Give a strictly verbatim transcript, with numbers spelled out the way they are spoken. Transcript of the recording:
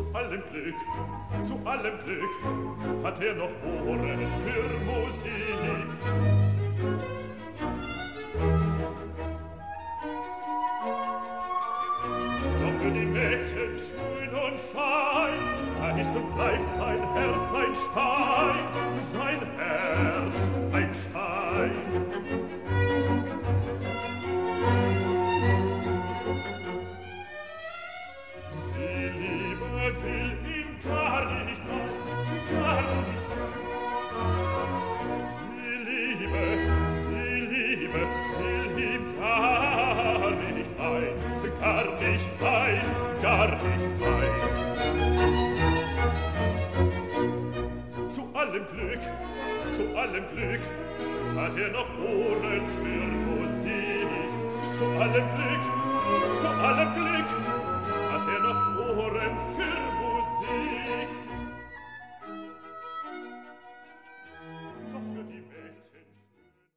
allem Glück, zu allem Glück hat er noch Ohren für Musik. Doch für die Mädchen schön und fein, da ist und bleibt sein Herz ein Stein, sein Herz ein Stein. Die Liebe will ihm gar nicht ein, gar nicht ein. Die Liebe, die Liebe will ihm gar nicht ein, gar nicht ein, gar nicht ein. Zu allem Glück, zu allem Glück hat er noch Ohren für Musik. Zu allem Glück, zu allem Glück